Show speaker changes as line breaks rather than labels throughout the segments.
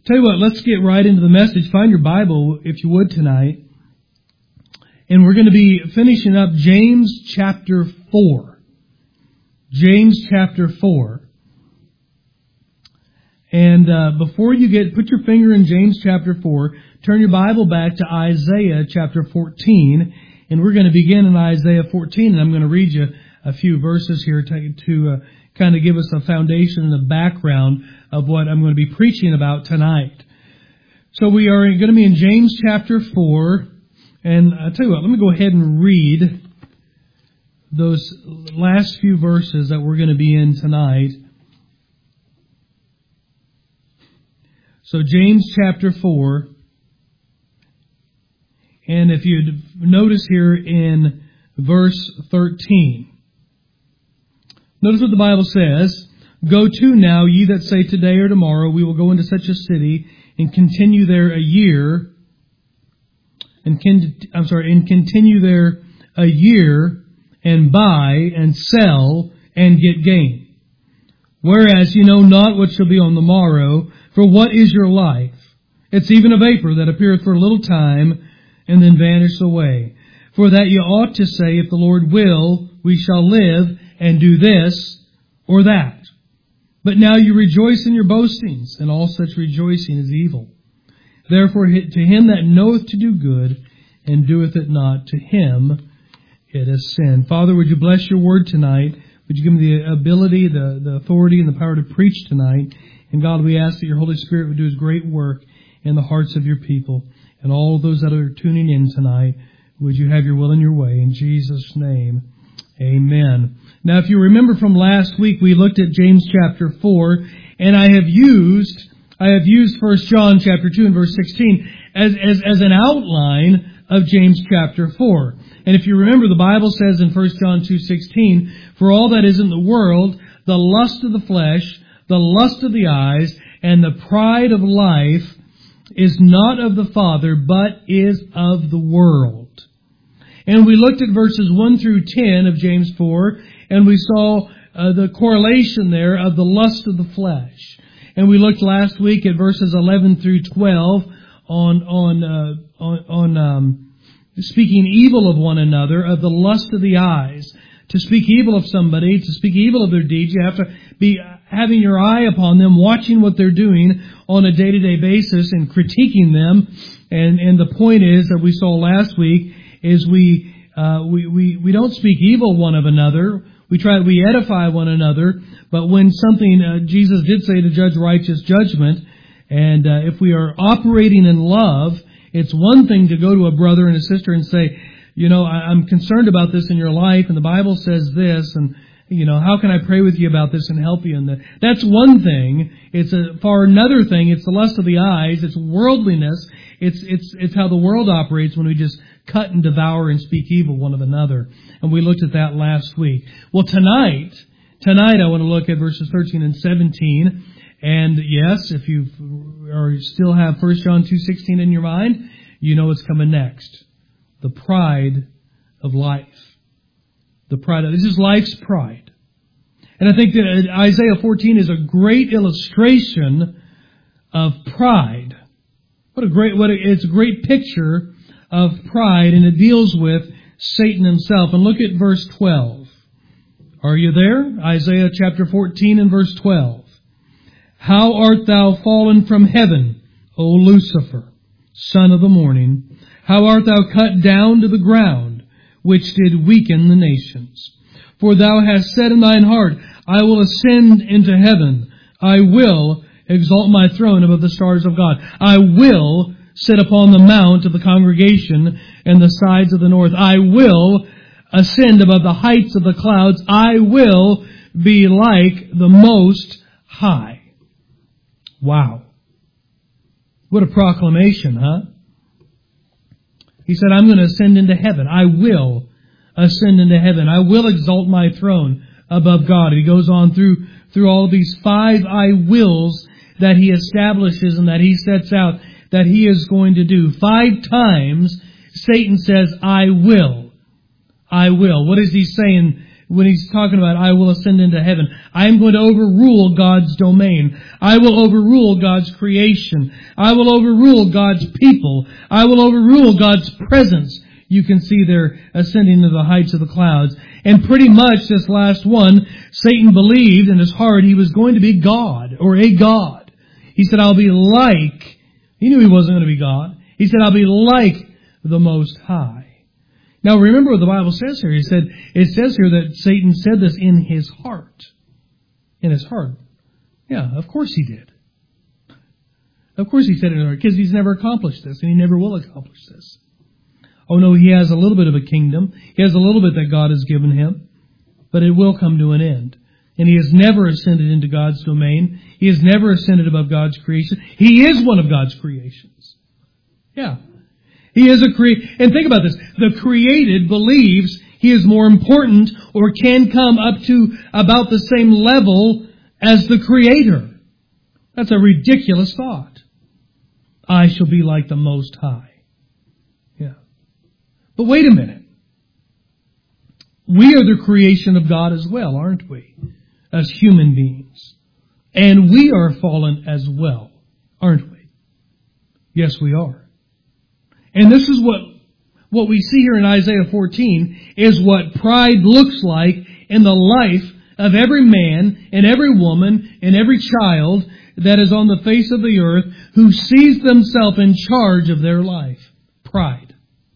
Tell you what, let's get right into the message. Find your Bible, if you would, tonight. And we're going to be finishing up James chapter 4. James chapter 4. And before you put your finger in James chapter 4, turn your Bible back to Isaiah chapter 14. And we're going to begin in Isaiah 14. And I'm going to read you a few verses here to kind of give us a foundation and a background of what I'm going to be preaching about tonight. So we are going to be in James chapter 4. And I'll tell you what, let me go ahead and read those last few verses that we're going to be in tonight. So James chapter 4, and if you notice here in verse 13, notice what the Bible says. Go to now, ye that say today or tomorrow, we will go into such a city and continue there a year, and continue there a year, and buy and sell and get gain. Whereas you know not what shall be on the morrow, for what is your life? It's even a vapor that appeareth for a little time, and then vanisheth away. For that you ought to say, if the Lord will, we shall live, and do this or that. But now you rejoice in your boastings, and all such rejoicing is evil. Therefore to him that knoweth to do good, and doeth it not, to him it is sin. Father, would you bless your word tonight? Would you give me the ability, the authority, and the power to preach tonight? And God, we ask that your Holy Spirit would do his great work in the hearts of your people. And all those that are tuning in tonight, would you have your will and your way? In Jesus' name, amen. Now, if you remember from last week, we looked at James chapter 4, and I have used 1 John chapter 2 and verse 16 as an outline of James chapter 4. And if you remember, the Bible says in 1 John 2:16, for all that is in the world, the lust of the flesh, the lust of the eyes, and the pride of life is not of the Father, but is of the world. And we looked at verses 1 through 10 of James 4, and we saw the correlation there of the lust of the flesh. And we looked last week at verses 11 through 12 on speaking evil of one another, of the lust of the eyes. To speak evil of somebody, to speak evil of their deeds, you have to be having your eye upon them, watching what they're doing on a day-to-day basis and critiquing them. And the point is that we saw last week is we don't speak evil one of another. We edify one another. But when something, Jesus did say to judge righteous judgment, and if we are operating in love, it's one thing to go to a brother and a sister and say, you know, I'm concerned about this in your life, and the Bible says this, and, you know, how can I pray with you about this and help you in that? That's one thing. It's far another thing. It's the lust of the eyes. It's worldliness. It's how the world operates when we just cut and devour and speak evil one of another. And we looked at that last week. Well, tonight I want to look at verses 13 and 17. And yes, if you still have 1 John 2:16 in your mind, you know what's coming next. The pride of life. This is life's pride. And I think that Isaiah 14 is a great illustration of pride. It's a great picture of pride, and it deals with Satan himself. And look at verse 12. Are you there? Isaiah chapter 14 and verse 12. How art thou fallen from heaven, O Lucifer, son of the morning? How art thou cut down to the ground, which did weaken the nations? For thou hast said in thine heart, I will ascend into heaven. I will exalt my throne above the stars of God. I will sit upon the mount of the congregation and the sides of the north. I will ascend above the heights of the clouds. I will be like the Most High. Wow. What a proclamation, huh? He said, I'm going to ascend into heaven. I will ascend into heaven. I will exalt my throne above God. He goes on through all of these 5 I wills that he establishes and that he sets out that he is going to do. 5 times Satan says, I will. I will. What is he saying when he's talking about, I will ascend into heaven. I am going to overrule God's domain. I will overrule God's creation. I will overrule God's people. I will overrule God's presence. You can see they're ascending to the heights of the clouds. And pretty much this last one, Satan believed in his heart he was going to be God, or a God. He said, I'll be like, he knew he wasn't going to be God. He said, I'll be like the Most High. Now remember what the Bible says here. It says here that Satan said this in his heart. In his heart. Yeah, of course he did. Of course he said it in his heart, because he's never accomplished this, and he never will accomplish this. Oh no, he has a little bit of a kingdom. He has a little bit that God has given him, but it will come to an end. And he has never ascended into God's domain. He has never ascended above God's creation. He is one of God's creations. Yeah. He is and think about this. The created believes he is more important or can come up to about the same level as the Creator. That's a ridiculous thought. I shall be like the Most High. Yeah. But wait a minute. We are the creation of God as well, aren't we? As human beings. And we are fallen as well, aren't we? Yes, we are. And this is what we see here in Isaiah 14 is what pride looks like in the life of every man and every woman and every child that is on the face of the earth who sees themselves in charge of their life. Pride.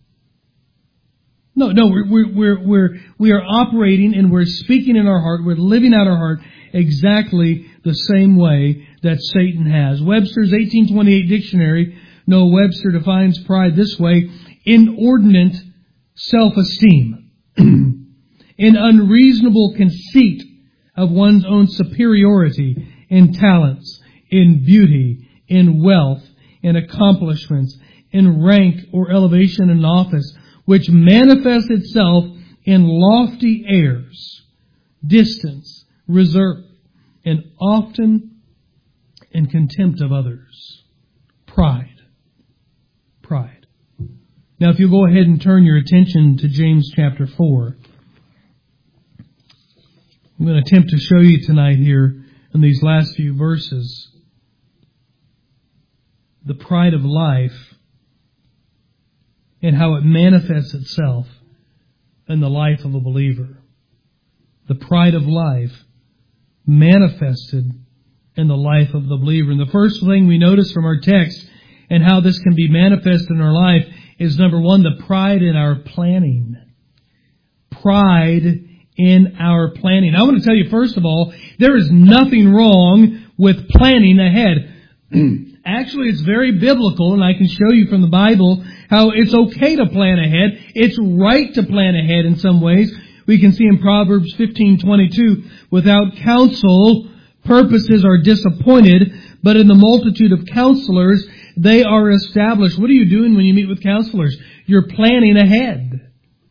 No, we are operating and we're speaking in our heart, we're living out our heart exactly the same way that Satan has. Webster's 1828 dictionary, Noah Webster defines pride this way: inordinate self-esteem, an unreasonable conceit of one's own superiority in talents, in beauty, in wealth, in accomplishments, in rank or elevation in office, which manifests itself in lofty airs, distance, reserve, and often in contempt of others. Pride. Pride. Now, if you'll go ahead and turn your attention to James chapter 4. I'm going to attempt to show you tonight here in these last few verses the pride of life and how it manifests itself in the life of a believer. The pride of life manifested in the life of the believer. And the first thing we notice from our text and how this can be manifested in our life is, number one, the pride in our planning. Pride in our planning. I want to tell you, first of all, there is nothing wrong with planning ahead. Actually, it's very biblical, and I can show you from the Bible how it's okay to plan ahead. It's right to plan ahead in some ways. We can see in Proverbs 15:22, without counsel, purposes are disappointed, but in the multitude of counselors, they are established. What are you doing when you meet with counselors? You're planning ahead.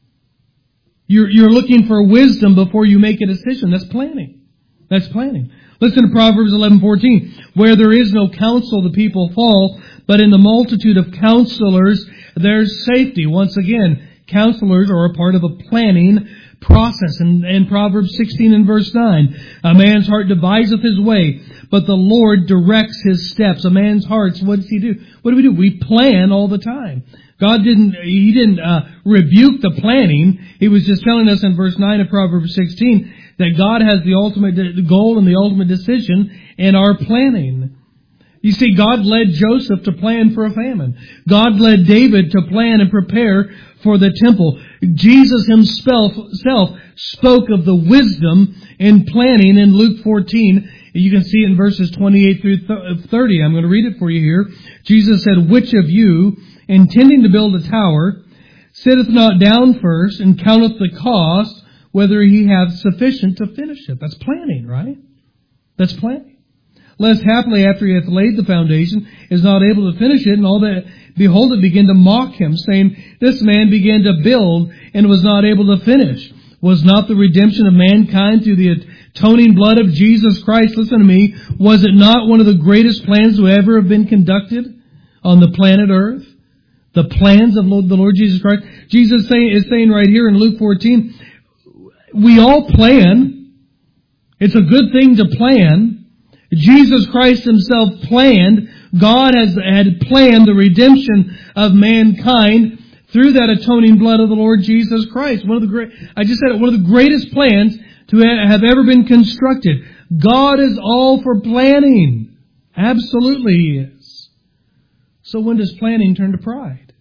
You're looking for wisdom before you make a decision. That's planning. That's planning. Listen to Proverbs 11:14. Where there is no counsel, the people fall, but in the multitude of counselors, there's safety. Once again, counselors are a part of a planning process. In Proverbs 16 and verse 9, a man's heart deviseth his way, but the Lord directs his steps. A man's hearts, what does he do? What do? We plan all the time. God didn't rebuke the planning. He was just telling us in verse 9 of Proverbs 16 that God has the ultimate goal and the ultimate decision in our planning. You see, God led Joseph to plan for a famine. God led David to plan and prepare for the temple. Jesus himself spoke of the wisdom in planning in Luke 14. You can see it in verses 28 through 30. I'm going to read it for you here. Jesus said, which of you, intending to build a tower, sitteth not down first and counteth the cost, whether he have sufficient to finish it? That's planning, right? That's planning. Lest happily after he hath laid the foundation, is not able to finish it, and all that behold it begin to mock him, saying, this man began to build and was not able to finish. Was not the redemption of mankind through the atoning blood of Jesus Christ, listen to me, was it not one of the greatest plans to ever have been conducted on the planet Earth? The plans of the Lord Jesus Christ. Jesus is saying right here in Luke 14, We all plan. It's a good thing to plan. Jesus Christ Himself planned. God had planned the redemption of mankind through that atoning blood of the Lord Jesus Christ. One of the greatest plans to have ever been constructed. God is all for planning. Absolutely He is. So when does planning turn to pride?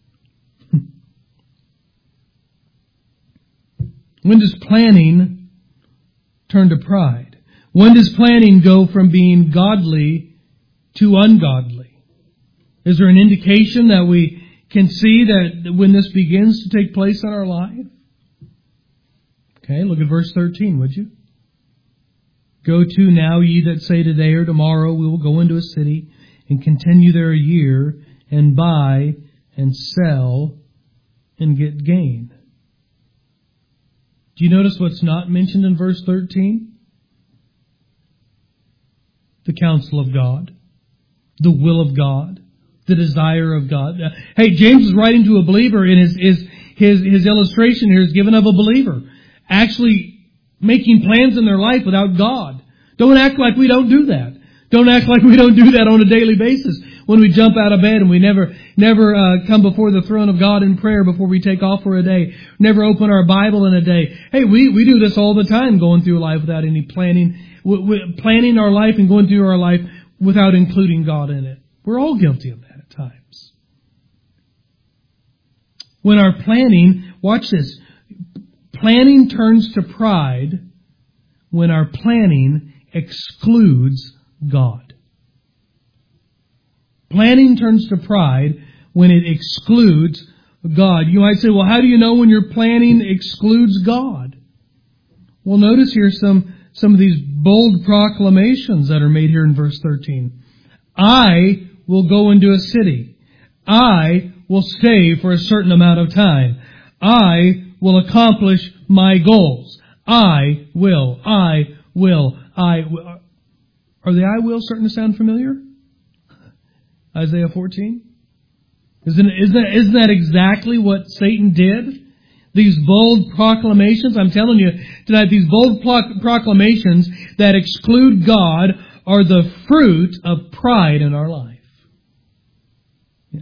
When does planning turn to pride? When does planning go from being godly to ungodly? Is there an indication that we can see that when this begins to take place in our life? Okay, look at verse 13, would you? Go to now, ye that say today or tomorrow, we will go into a city and continue there a year and buy and sell and get gain. Do you notice what's not mentioned in verse 13? The counsel of God, the will of God, the desire of God. Hey, James is writing to a believer, and his illustration here is given of a believer actually making plans in their life without God. Don't act like we don't do that. Don't act like we don't do that on a daily basis when we jump out of bed and we never come before the throne of God in prayer before we take off for a day. Never open our Bible in a day. Hey, we do this all the time, going through life without any planning, planning our life and going through our life without including God in it. We're all guilty of that at times. When our planning, watch this, planning turns to pride when our planning excludes God. Planning turns to pride when it excludes God. You might say, well, how do you know when your planning excludes God? Well, notice here some of these bold proclamations that are made here in verse 13. I will go into a city. I will stay for a certain amount of time. I will accomplish my goals. I will. Are the I will starting to sound familiar? Isaiah 14? Isn't that exactly what Satan did? These bold proclamations, I'm telling you tonight, these bold proclamations that exclude God are the fruit of pride in our life. Yeah.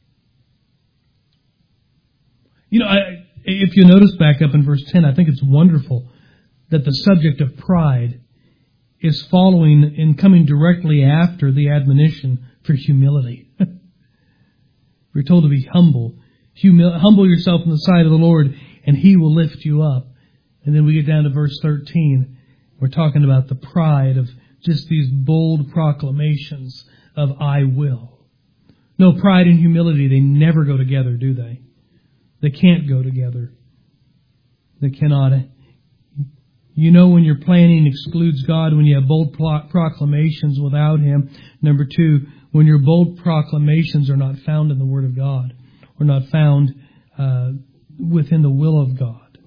You know, if you notice back up in verse 10, I think it's wonderful that the subject of pride is following and coming directly after the admonition for humility. We're told to be humble. Humble yourself in the sight of the Lord, and He will lift you up. And then we get down to verse 13. We're talking about the pride of just these bold proclamations of I will. No, pride and humility, they never go together, do they? They can't go together. They cannot. You know when your planning excludes God, when you have bold proclamations without Him. Number two, when your bold proclamations are not found in the Word of God, or not found within the will of God.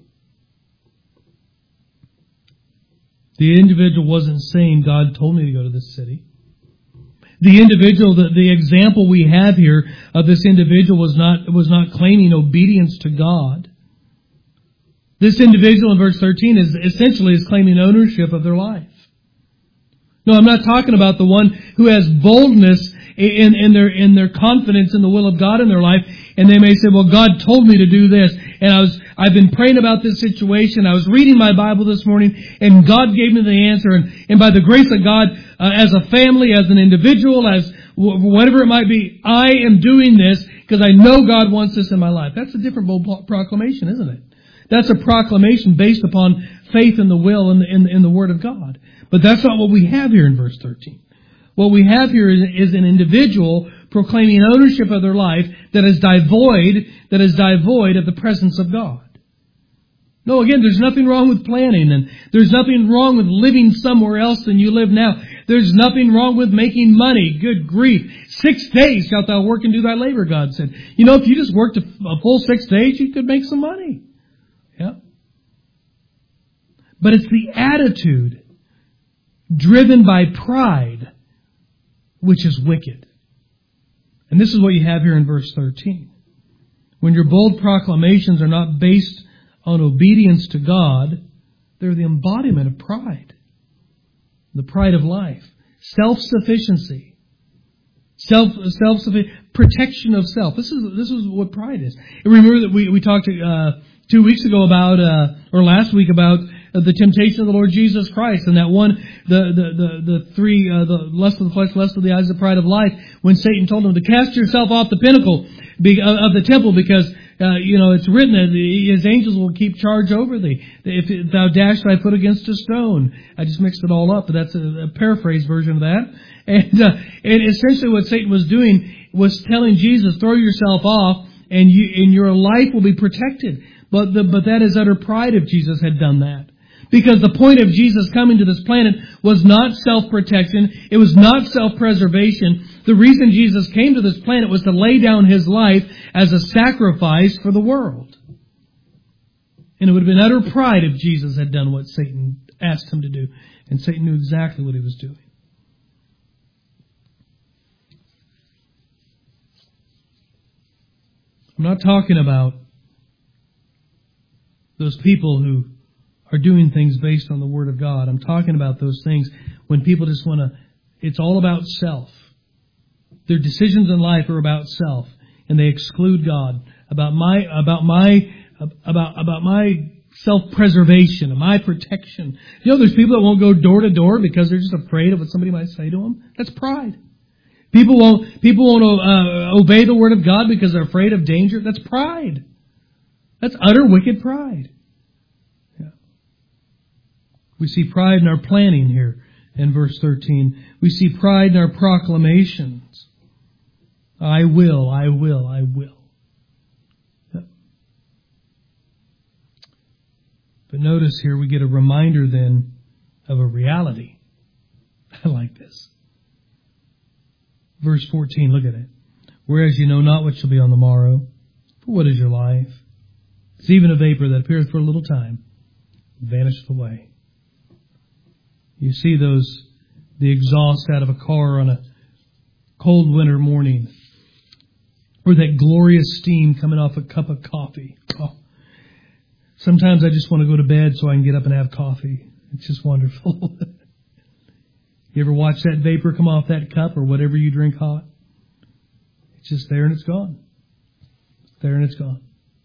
The individual wasn't saying, God told me to go to this city. The individual, the example we have here of this individual was not claiming obedience to God. This individual in verse 13 is claiming ownership of their life. No, I'm not talking about the one who has boldness in their confidence in the will of God in their life, and they may say, well, God told me to do this, and I've been praying about this situation, I was reading my Bible this morning, and God gave me the answer, and by the grace of God, as a family, as an individual, as whatever it might be, I am doing this because I know God wants this in my life. That's a different bold proclamation, isn't it? That's a proclamation based upon faith in the will and in the Word of God. But that's not what we have here in verse 13. What we have here is an individual proclaiming ownership of their life that is devoid of the presence of God. No, again, there's nothing wrong with planning, and there's nothing wrong with living somewhere else than you live now. There's nothing wrong with making money. Good grief. 6 days shalt thou work and do thy labor, God said. You know, if you just worked a full 6 days, you could make some money. Yeah. But it's the attitude driven by pride which is wicked. And this is what you have here in verse 13. When your bold proclamations are not based on obedience to God, They're the embodiment of pride. The pride of life. Self-sufficiency. Protection of self. This is what pride is. And remember that we talked 2 weeks ago about, or last week about the temptation of the Lord Jesus Christ, and that one, the three, the lust of the flesh, lust of the eyes, the pride of life, when Satan told him to cast yourself off the pinnacle of the temple because, it's written that his angels will keep charge over thee. If thou dash thy foot against a stone. I just mixed it all up, but that's a paraphrase version of that. And essentially what Satan was doing was telling Jesus, throw yourself off and your life will be protected. But that is utter pride if Jesus had done that. Because the point of Jesus coming to this planet was not self-protection. It was not self-preservation. The reason Jesus came to this planet was to lay down His life as a sacrifice for the world. And it would have been utter pride if Jesus had done what Satan asked Him to do. And Satan knew exactly what he was doing. I'm not talking about those people who are doing things based on the Word of God. I'm talking about those things when people just want to, it's all about self. Their decisions in life are about self, and they exclude God, about my self-preservation, my protection. There's people that won't go door to door because they're just afraid of what somebody might say to them. That's pride. People won't obey the Word of God because they're afraid of danger. That's pride. That's utter wicked pride. We see pride in our planning here in verse 13. We see pride in our proclamations. I will, I will, I will. But notice here we get a reminder then of a reality. I like this. Verse 14, look at it. Whereas you know not what shall be on the morrow, for what is your life? It's even a vapor that appeareth for a little time, and vanisheth away. You see the exhaust out of a car on a cold winter morning, or that glorious steam coming off a cup of coffee. Oh. Sometimes I just want to go to bed so I can get up and have coffee. It's just wonderful. You ever watch that vapor come off that cup or whatever you drink hot? It's just there and it's gone. It's there and it's gone.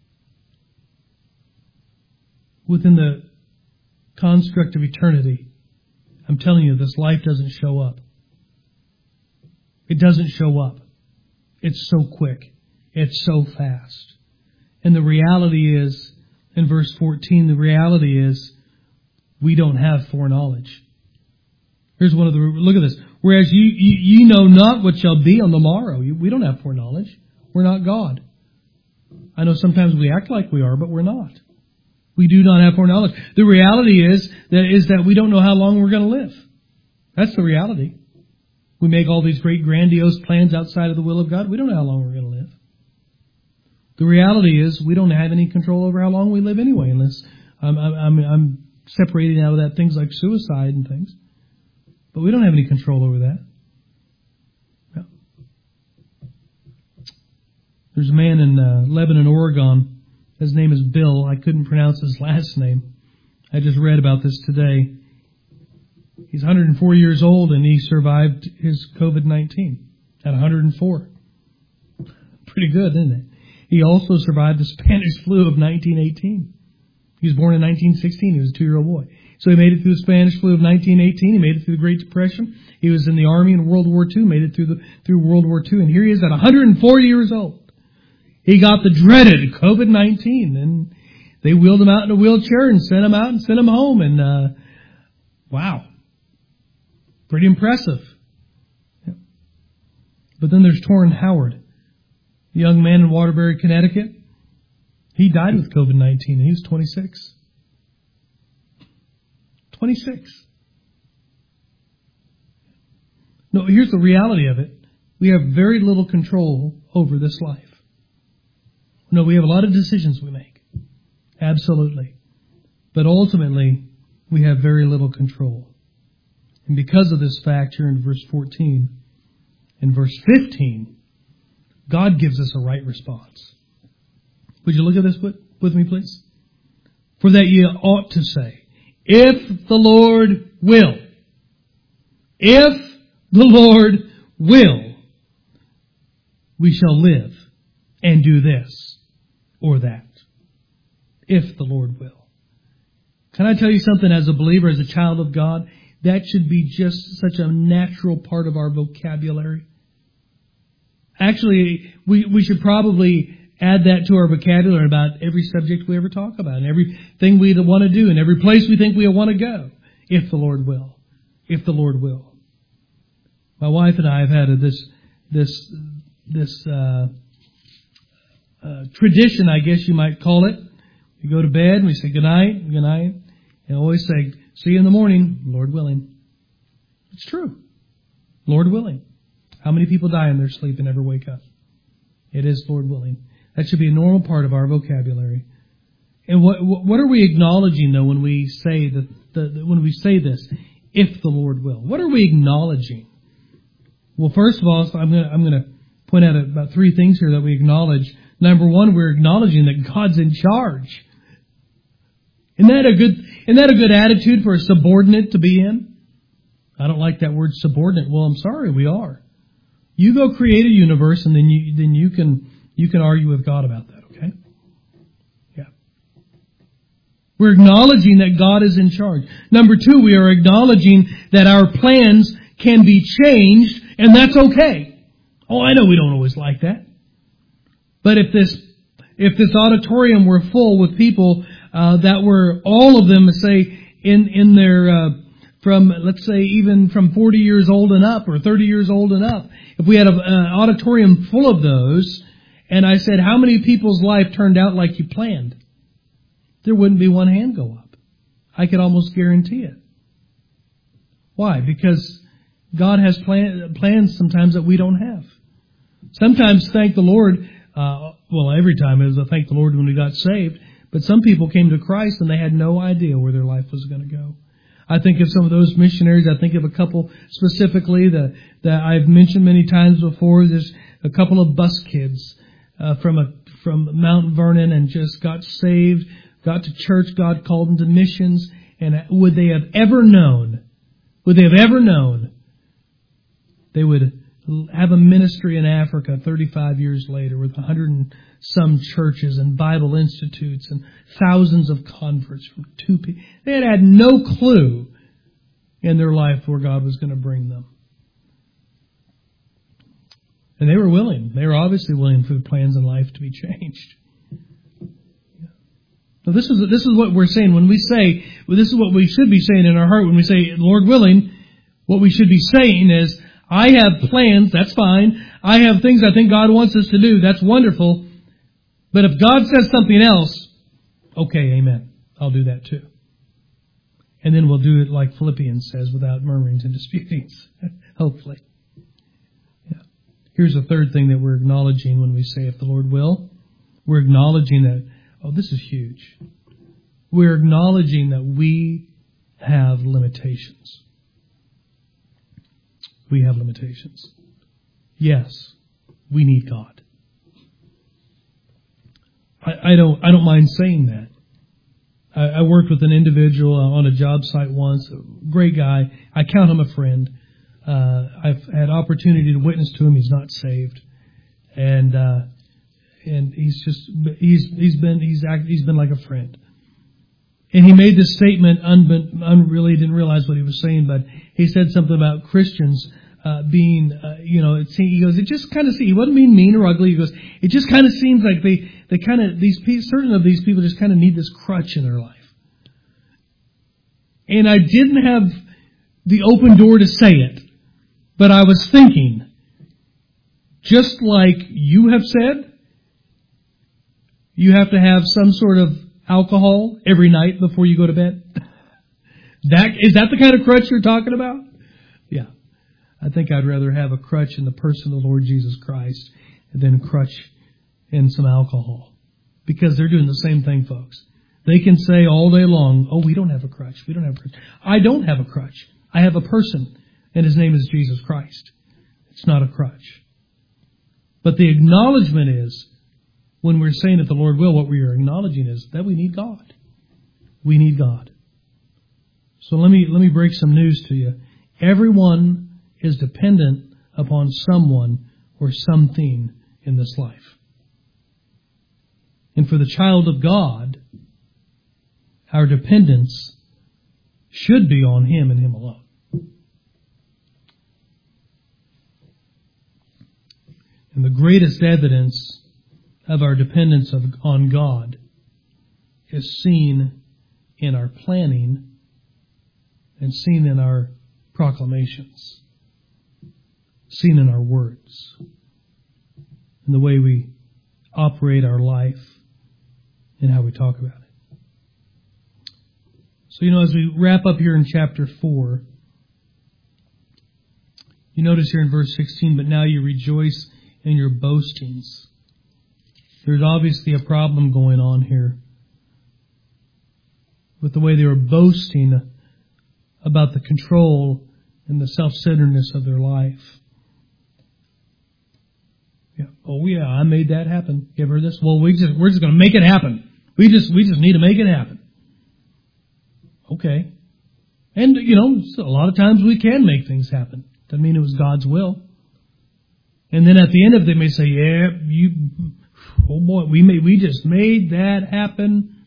Within the construct of eternity, I'm telling you, this life doesn't show up. It doesn't show up. It's so quick. It's so fast. And the reality is, in verse 14, the reality is, we don't have foreknowledge. Here's one of the, look at this. Whereas you know not what shall be on the morrow. We don't have foreknowledge. We're not God. I know sometimes we act like we are, but we're not. We do not have foreknowledge. The reality is that we don't know how long we're going to live. That's the reality. We make all these great grandiose plans outside of the will of God. We don't know how long we're going to live. The reality is we don't have any control over how long we live anyway, unless I'm separating out of that things like suicide and things. But we don't have any control over that. No. There's a man in Lebanon, Oregon. His name is Bill. I couldn't pronounce his last name. I just read about this today. He's 104 years old and he survived his COVID-19 at 104. Pretty good, isn't it? He also survived the Spanish flu of 1918. He was born in 1916. He was a 2-year-old boy. So he made it through the Spanish flu of 1918. He made it through the Great Depression. He was in the Army in World War II. Made it through World War II. And here he is at 104 years old. He got the dreaded COVID-19, and they wheeled him out in a wheelchair and sent him out and sent him home. And wow, pretty impressive. Yeah. But then there's Torrin Howard, a young man in Waterbury, Connecticut. He died with COVID-19, and he was 26. 26. No, here's the reality of it. We have very little control over this life. No, we have a lot of decisions we make. Absolutely. But ultimately, we have very little control. And because of this fact here in verse 14, in verse 15, God gives us a right response. Would you look at this with me, please? For that ye ought to say, If the Lord will. If the Lord will, we shall live and do this or that. If the Lord will. Can I tell you something as a believer, as a child of God? That should be just such a natural part of our vocabulary. Actually, we should probably add that to our vocabulary about every subject we ever talk about, and everything we want to do, and every place we think we want to go. If the Lord will. If the Lord will. My wife and I have had this tradition, I guess you might call it. We go to bed and we say good night, and always say, see you in the morning, Lord willing. It's true. Lord willing. How many people die in their sleep and never wake up? It is Lord willing. That should be a normal part of our vocabulary. And what are we acknowledging though when we say when we say this? If the Lord will. What are we acknowledging? Well, first of all, I'm going to point out about three things here that we acknowledge. Number one, we're acknowledging that God's in charge. Isn't that a good attitude for a subordinate to be in? I don't like that word subordinate. Well, I'm sorry, we are. You go create a universe, and then you can argue with God about that. Okay? Yeah. We're acknowledging that God is in charge. Number two, we are acknowledging that our plans can be changed, and that's okay. Oh, I know we don't always like that. But if this auditorium were full with people that were all of them, say, in their from, let's say, even from 40 years old and up or 30 years old and up, if we had an auditorium full of those, and I said, how many people's life turned out like you planned? There wouldn't be one hand go up. I could almost guarantee it. Why? Because God has plans sometimes that we don't have. Sometimes, thank the Lord, every time it was a thank the Lord when we got saved, but some people came to Christ and they had no idea where their life was going to go. I think of some of those missionaries. I think of a couple specifically that I've mentioned many times before. There's a couple of bus kids from Mount Vernon and just got saved, got to church. God called them to missions. And would they have ever known they would have a ministry in Africa 35 years later with 100 and some churches and Bible institutes and thousands of converts from two people. They had no clue in their life where God was going to bring them. And they were willing. They were obviously willing for the plans in life to be changed. So this is what we're saying when we say, this is what we should be saying in our heart when we say, Lord willing. What we should be saying is, I have plans, that's fine. I have things I think God wants us to do, that's wonderful. But if God says something else, okay, amen. I'll do that too. And then we'll do it like Philippians says, without murmurings and disputings. Hopefully. Yeah. Here's the third thing that we're acknowledging when we say, if the Lord will. We're acknowledging that, this is huge. We're acknowledging that we have limitations. We have limitations. Yes, we need God. I don't mind saying that. I worked with an individual on a job site once, a great guy. I count him a friend. I've had opportunity to witness to him. He's not saved, and he's been like a friend. And he made this statement, really didn't realize what he was saying, but he said something about Christians being, he goes, it just kind of seems, he wasn't being mean or ugly. He goes, it just kind of seems like certain of these people just kind of need this crutch in their life. And I didn't have the open door to say it, but I was thinking, just like you have said, you have to have some sort of alcohol every night before you go to bed. Is that the kind of crutch you're talking about? Yeah. I think I'd rather have a crutch in the person of the Lord Jesus Christ than a crutch and some alcohol. Because they're doing the same thing, folks. They can say all day long, we don't have a crutch. We don't have a crutch. I don't have a crutch. I have a person, and his name is Jesus Christ. It's not a crutch. But the acknowledgement is, when we're saying that the Lord will, what we are acknowledging is that we need God. We need God. So let me break some news to you. Everyone is dependent upon someone or something in this life. And for the child of God, our dependence should be on Him and Him alone. And the greatest evidence of our dependence on God is seen in our planning and seen in our proclamations, seen in our words, in the way we operate our life and how we talk about it. So, as we wrap up here in chapter 4, you notice here in verse 16, but now you rejoice in your boastings. There's obviously a problem going on here with the way they were boasting about the control and the self-centeredness of their life. Yeah. Oh yeah, I made that happen. You ever heard this? Well, we're just going to make it happen. We just need to make it happen. Okay. And a lot of times we can make things happen. Doesn't mean it was God's will. And then at the end of it, they may say, "Yeah, oh boy, we just made that happen.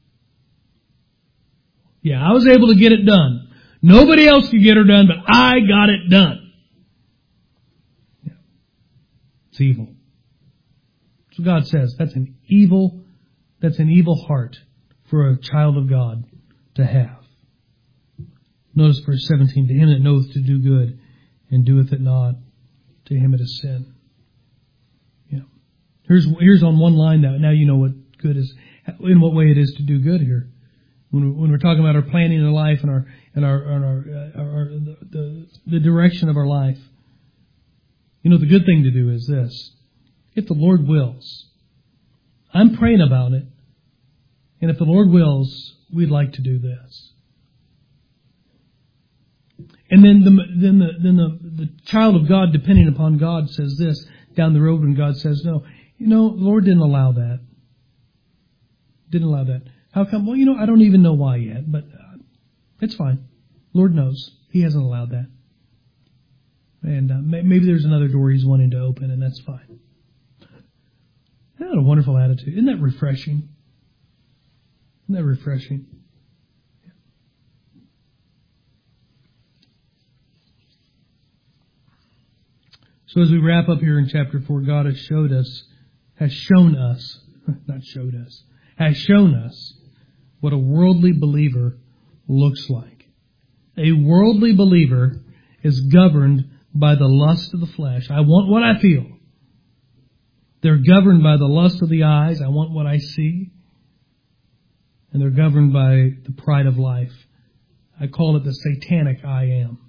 Yeah, I was able to get it done. Nobody else could get her done, but I got it done." Yeah. It's evil. So God says that's an evil heart for a child of God to have. Notice verse 17, to him that knoweth to do good and doeth it not, to him it is sin. Yeah. Here's on one line now you know what good is, in what way it is to do good here. When we're talking about our planning in life and the direction of our life, the good thing to do is this: if the Lord wills, I'm praying about it, and if the Lord wills, we'd like to do this. And then the child of God, depending upon God, says this down the road when God says no. The Lord didn't allow that. Didn't allow that. How come? Well, I don't even know why yet, but it's fine. Lord knows. He hasn't allowed that. And maybe there's another door He's wanting to open, and that's fine. Isn't that a wonderful attitude? Isn't that refreshing? Isn't that refreshing? So as we wrap up here in chapter 4, God has shown us what a worldly believer looks like. A worldly believer is governed by the lust of the flesh. I want what I feel. They're governed by the lust of the eyes. I want what I see. And they're governed by the pride of life. I call it the satanic I am.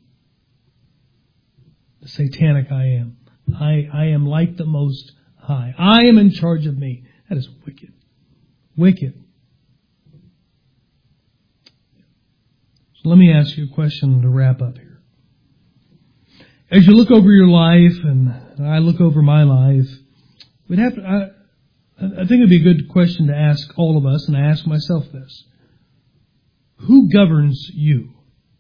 The satanic I am. I am like the Most High. I am in charge of me. That is wicked. Wicked. So let me ask you a question to wrap up here. As you look over your life, and I look over my life, we'd have to, I think it'd be a good question to ask all of us, and I ask myself this: who governs you?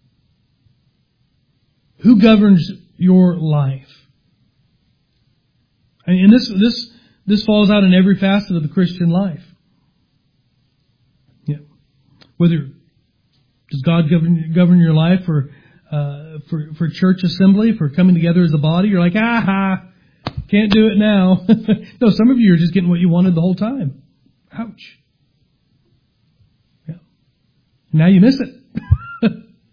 Who governs your life? And this falls out in every facet of the Christian life. Yeah. Whether does God govern your life for church assembly, for coming together as a body? You're like, can't do it now. No, some of you are just getting what you wanted the whole time. Ouch. Yeah. Now you miss it.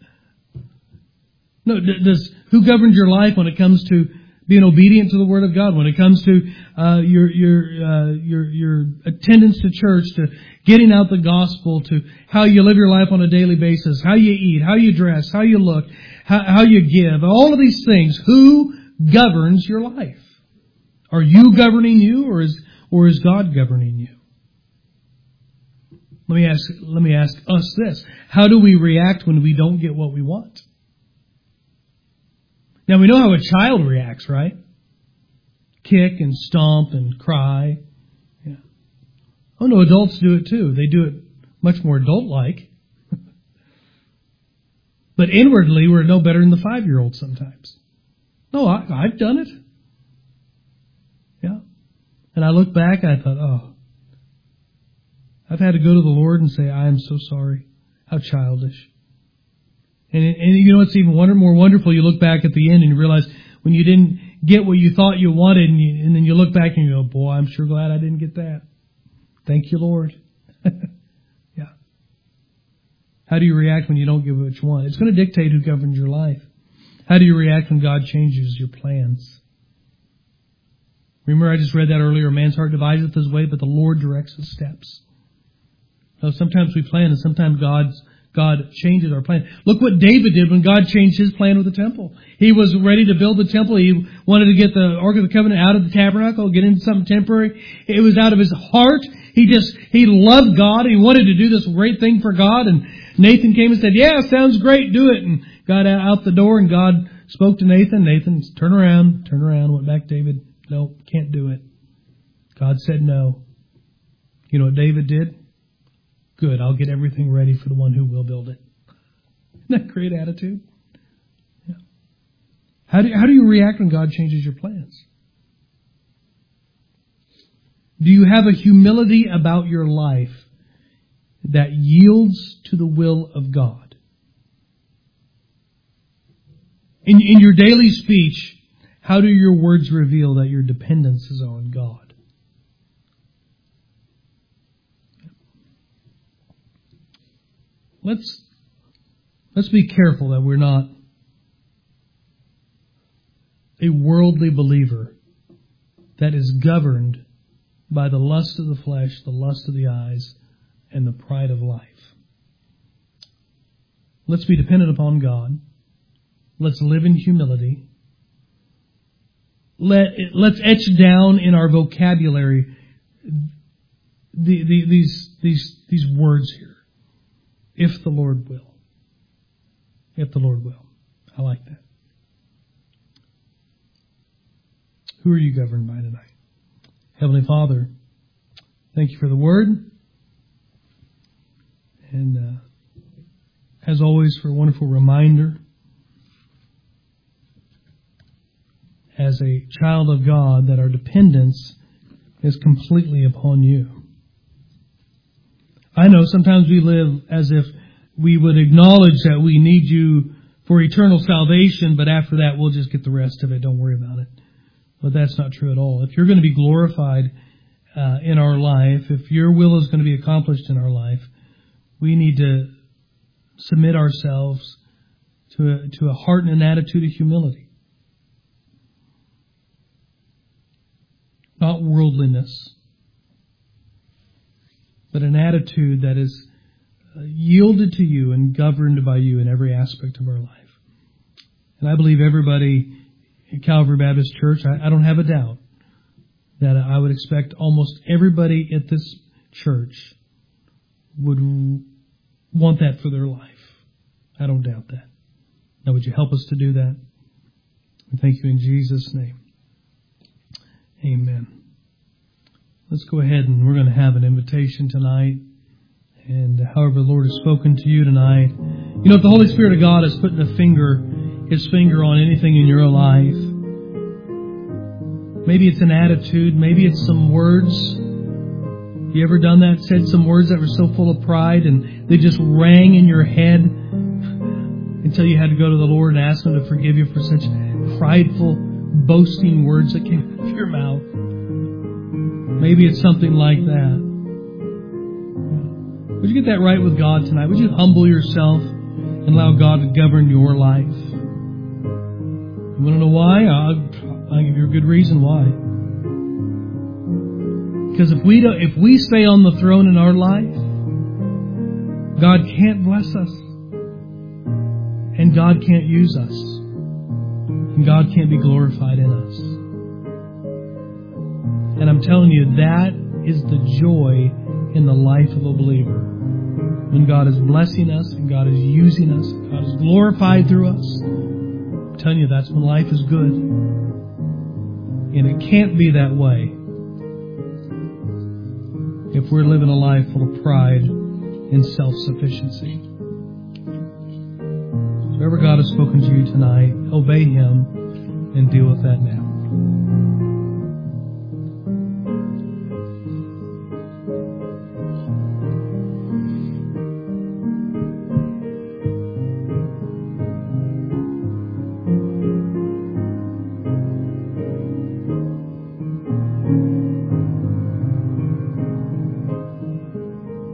No, who governs your life when it comes to being obedient to the Word of God, when it comes to your attendance to church, to getting out the gospel, to how you live your life on a daily basis, how you eat, how you dress, how you look, how you give, all of these things? Who governs your life? Are you governing you, or is God governing you? Let me ask us this: how do we react when we don't get what we want? Now, we know how a child reacts, right? Kick and stomp and cry. Yeah. Oh, no, adults do it too. They do it much more adult-like. But inwardly, we're no better than the 5-year-old sometimes. No, I've done it. Yeah. And I look back and I thought, oh, I've had to go to the Lord and say, I am so sorry. How childish. And you know what's even more wonderful? You look back at the end and you realize when you didn't get what you thought you wanted, and then you look back and you go, boy, I'm sure glad I didn't get that. Thank you, Lord. Yeah. How do you react when you don't get what you want? It's going to dictate who governs your life. How do you react when God changes your plans? Remember, I just read that earlier. Man's heart deviseth his way, but the Lord directs his steps. So sometimes we plan, and sometimes God changes our plan. Look what David did when God changed his plan with the temple. He was ready to build the temple. He wanted to get the Ark of the Covenant out of the tabernacle, get into something temporary. It was out of his heart. He loved God. He wanted to do this great thing for God. And Nathan came and said, yeah, sounds great, do it. And got out the door, and God spoke to Nathan. Nathan, turn around, went back to David. No, can't do it. God said no. You know what David did? Good, I'll get everything ready for the one who will build it. Isn't that a great attitude? Yeah. How do you react when God changes your plans? Do you have a humility about your life that yields to the will of God? In your daily speech, how do your words reveal that your dependence is on God? Let's be careful that we're not a worldly believer that is governed by the lust of the flesh, the lust of the eyes, and the pride of life. Let's be dependent upon God. Let's live in humility. Let's etch down in our vocabulary these words here. If the Lord will. If the Lord will. I like that. Who are you governed by tonight? Heavenly Father, thank you for the Word. And as always, for a wonderful reminder. As a child of God, that our dependence is completely upon you. I know sometimes we live as if we would acknowledge that we need you for eternal salvation, but after that we'll just get the rest of it. Don't worry about it. But that's not true at all. If you're going to be glorified in our life, if your will is going to be accomplished in our life, we need to submit ourselves to a heart and an attitude of humility. Not worldliness, but an attitude that is yielded to you and governed by you in every aspect of our life. And I believe everybody at Calvary Baptist Church, I don't have a doubt that I would expect almost everybody at this church would want that for their life. I don't doubt that. Now, would you help us to do that? We thank you in Jesus' name. Amen. Let's go ahead and we're going to have an invitation tonight. And however the Lord has spoken to you tonight, you know, if the Holy Spirit of God is putting His finger on anything in your life, maybe it's an attitude, maybe it's some words. You ever done that? Said some words that were so full of pride and they just rang in your head until you had to go to the Lord and ask Him to forgive you for such prideful, boasting words that came out of your mouth. Maybe it's something like that. Would you get that right with God tonight? Would you humble yourself and allow God to govern your life? You want to know why? I'll give you a good reason why. Because if we stay on the throne in our life, God can't bless us. And God can't use us. And God can't be glorified in us. And I'm telling you, that is the joy in the life of a believer. When God is blessing us, and God is using us, and God is glorified through us, I'm telling you, that's when life is good. And it can't be that way if we're living a life full of pride and self-sufficiency. Whatever God has spoken to you tonight, obey Him and deal with that now.